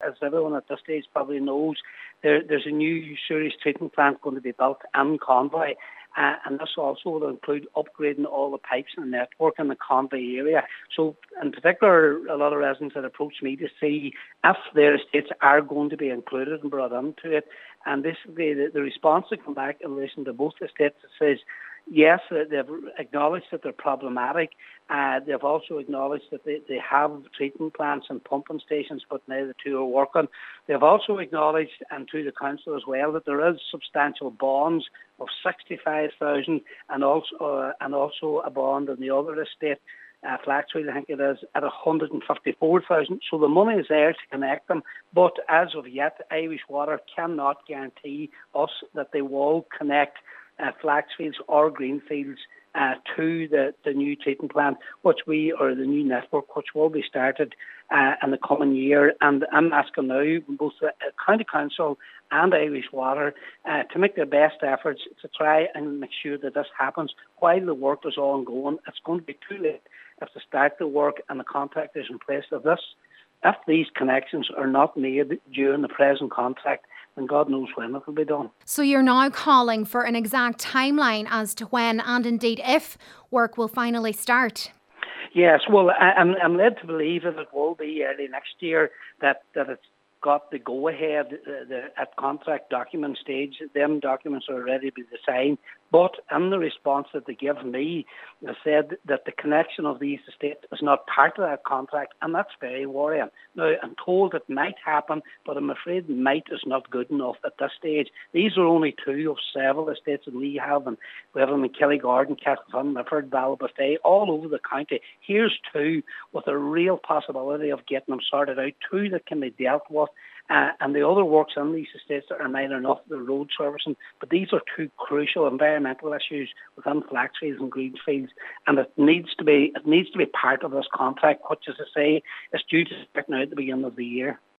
as everyone at this stage probably knows, there's a new sewage treatment plant going to be built in Convoy. And this also will include upgrading all the pipes and the network in the Convoy area. So, in particular, a lot of residents that approach me to see if their estates are going to be included and brought into it. And basically, the response that come back in relation to both estates says, yes, they've acknowledged that they're problematic. They've also acknowledged that they have treatment plants and pumping stations, but now the two are working. They've also acknowledged, and to the council as well, that there is substantial bonds of 65,000 and also a bond on the other estate, Flaxfield, I think it is, at 154,000. So the money is there to connect them, but as of yet, Irish Water cannot guarantee us that they will connect Flaxfields or Greenfields to the new treatment plant, or the new network, which will be started in the coming year. And I'm asking now both the County Council and Irish Water to make their best efforts to try and make sure that this happens while the work is ongoing. It's going to be too late if they start the work and the contract is in place if these connections are not made during the present contract, and God knows when it will be done. So you're now calling for an exact timeline as to when and indeed if work will finally start? Yes, well, I'm led to believe that it will be early next year, that it's got the go-ahead at contract document stage. Them documents are ready to be signed. But in the response that they give me, they said that the connection of these estates is not part of that contract, and that's very worrying. Now, I'm told it might happen, but I'm afraid might is not good enough at this stage. These are only two of several estates that we have, and we have them in Killygarden, Castlefin, Lifford, Ballybofey, all over the county. Here's two with a real possibility of getting them sorted out, two that can be dealt with. And the other works on these estates are minor enough, the road servicing, but these are two crucial environmental issues within Flaxfields and Greenfields, and it needs to be part of this contract, which, as I say, is due to start now at the beginning of the year.